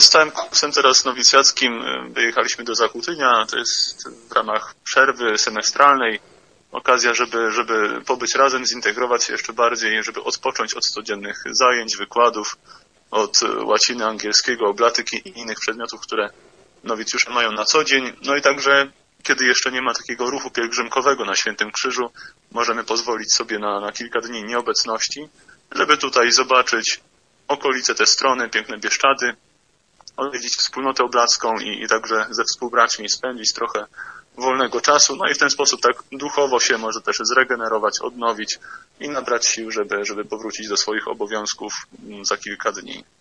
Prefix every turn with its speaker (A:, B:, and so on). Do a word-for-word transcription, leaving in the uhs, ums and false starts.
A: Z całym kursem teraz nowicjackim wyjechaliśmy do Zakutynia, to jest w ramach przerwy semestralnej okazja, żeby, żeby pobyć razem, zintegrować się jeszcze bardziej, żeby odpocząć od codziennych zajęć, wykładów, od łaciny, angielskiego, oblatyki i innych przedmiotów, które nowicjusze mają na co dzień. No i także, kiedy jeszcze nie ma takiego ruchu pielgrzymkowego na Świętym Krzyżu, możemy pozwolić sobie na, na kilka dni nieobecności, żeby tutaj zobaczyć okolice, te strony, piękne Bieszczady, odwiedzić wspólnotę oblacką i, i także ze współbraćmi spędzić trochę wolnego czasu, no i w ten sposób tak duchowo się może też zregenerować, odnowić i nabrać sił, żeby, żeby powrócić do swoich obowiązków za kilka dni.